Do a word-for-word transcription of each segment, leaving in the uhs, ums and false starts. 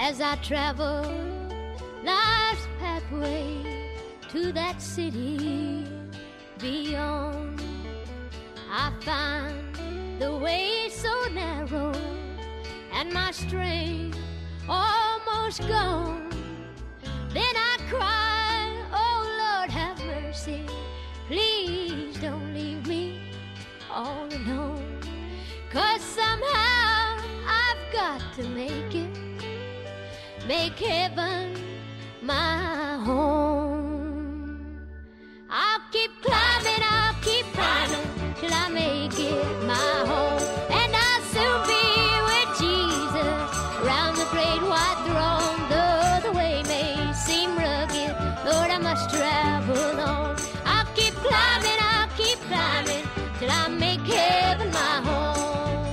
as I travel life's pathway to that city beyond. I find the way so narrow and my strength almost gone. Then I cry, oh Lord, have mercy. Please don't leave me all alone. 'Cause somehow I've got to make it, make heaven my home. I'll keep climbing, I'll keep climbing till I make it my home. And I'll soon be with Jesus around the great white throne. Though the way may seem rugged, Lord, I must travel on. I'll keep climbing, I'll keep climbing till I make heaven my home.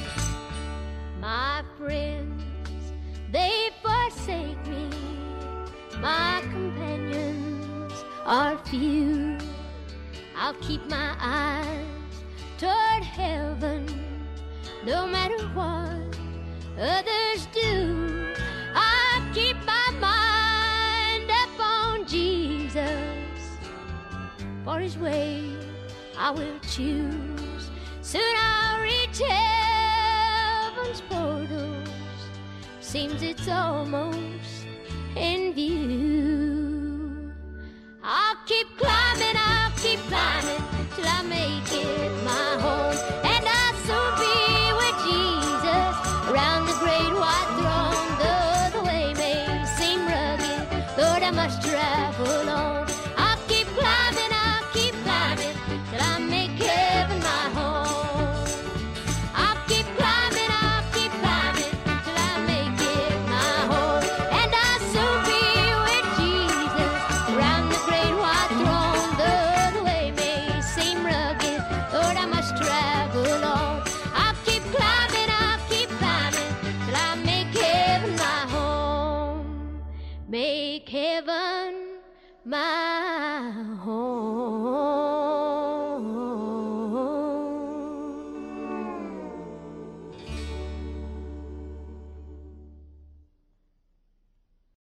My friends, they forsake me. My companions are few. I'll keep my eyes toward heaven, no matter what others do. I'll keep my mind upon Jesus. For his way I will choose. Soon I'll reach heaven's portals. Seems it's almost in view. I'll keep climbing, I'll keep climbing till I make it my home. And I'll soon be with Jesus around the great white throne. Though the way may seem rugged, Lord, I must travel on. I'll keep climbing, I'll keep climbing till I make heaven my home. I'll keep climbing, I'll keep climbing till I make it my home. And I'll soon be with Jesus around the great white throne. Though the way may seem rugged, Lord, I must travel on. I'll keep climbing, I'll keep climbing till I make heaven my home. Make heaven my